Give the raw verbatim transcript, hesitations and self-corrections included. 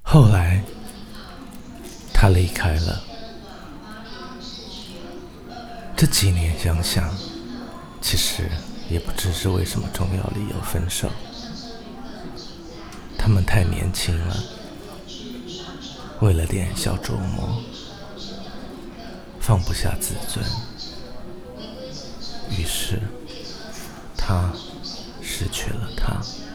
后来他离开了。这几年想想，其实也不知是为什么重要理由分手。他们太年轻了，为了点小琢磨，放不下自尊，于是他失去了他。